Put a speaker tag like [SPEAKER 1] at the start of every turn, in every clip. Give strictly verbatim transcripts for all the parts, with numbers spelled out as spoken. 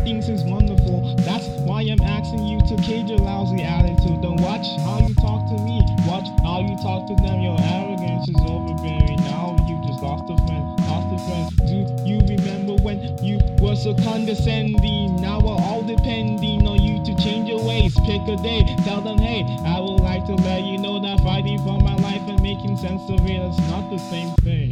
[SPEAKER 1] thinks is wonderful. That's why I'm asking you to cage your lousy attitude. Don't watch how you talk to me, watch how you talk to them. Your arrogance is overbearing. Now you just lost a friend, lost a friend. Do you remember when you were so condescending? Now we're all depending on you to change your ways. Pick a day, tell them, hey, I would like to let you know that fighting for my life and making sense of it is not the same thing.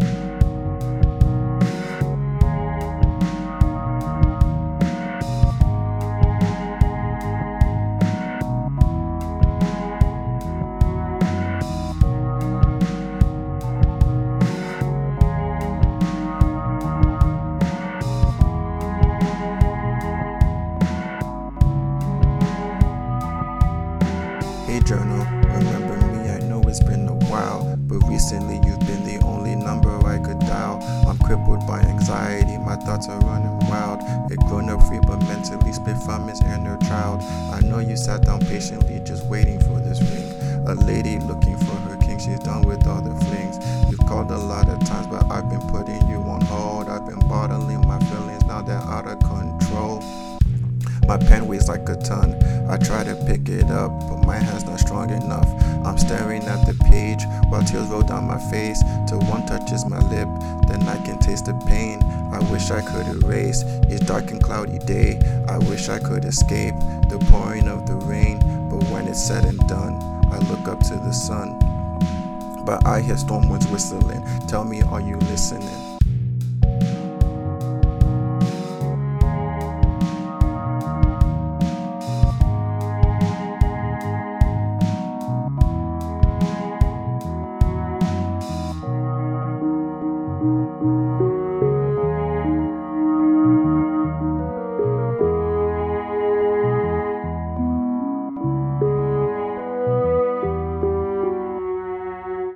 [SPEAKER 2] Hey journal, remember me, I know it's been a while, but recently you've been the only number I could dial. I'm crippled by anxiety, my thoughts are running wild. A grown up free but mentally split from his inner child. I know you sat down patiently just waiting for this ring. A lady looking for her king, she's done with all the flings. You've called a lot of times but I've been putting you on hold. I've been bottling my feelings, now they're out of control. My pen weighs like a ton. I try to pick it up, but my hand's not strong enough. I'm staring at the page while tears roll down my face till one touches my lip, then I can taste the pain. I wish I could erase each dark and cloudy day. I wish I could escape the pouring of the rain, but when it's said and done, I look up to the sun. But I hear storm winds whistling. Tell me, are you listening?